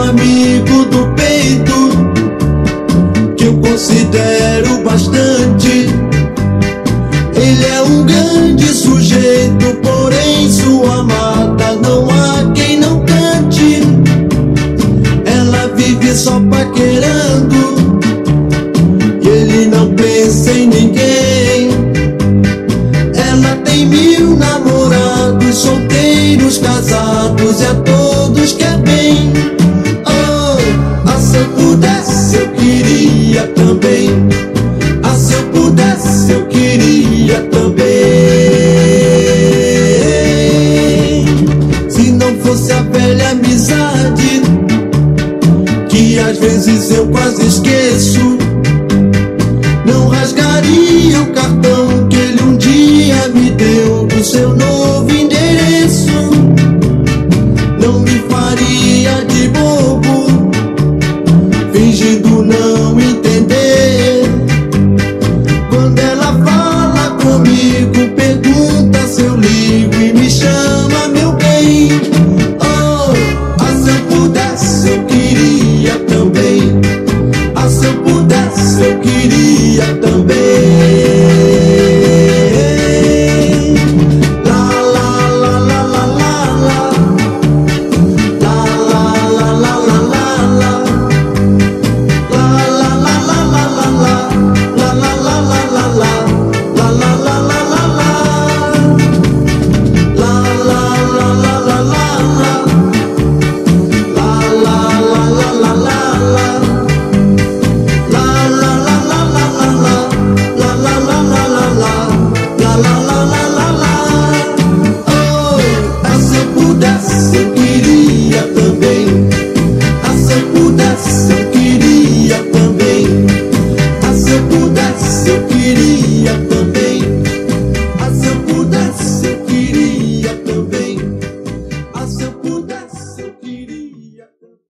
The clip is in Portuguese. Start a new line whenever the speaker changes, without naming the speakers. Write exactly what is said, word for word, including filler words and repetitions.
amigo do peito que eu considero bastante. Ele é um grande sujeito, porém sua amada não há quem não cante. Ela vive só paquerando e ele não pensa em ninguém. Ela tem mil namorados, solteiros, casados, e a todos quer bem. Oh, ah, se eu pudesse eu queria também. Ah, se eu pudesse eu queria também. Se não fosse a velha amizade que às vezes eu quase esqueço, não rasgaria o cartão que ele um dia me deu do seu novo endereço. Não me faria de bobo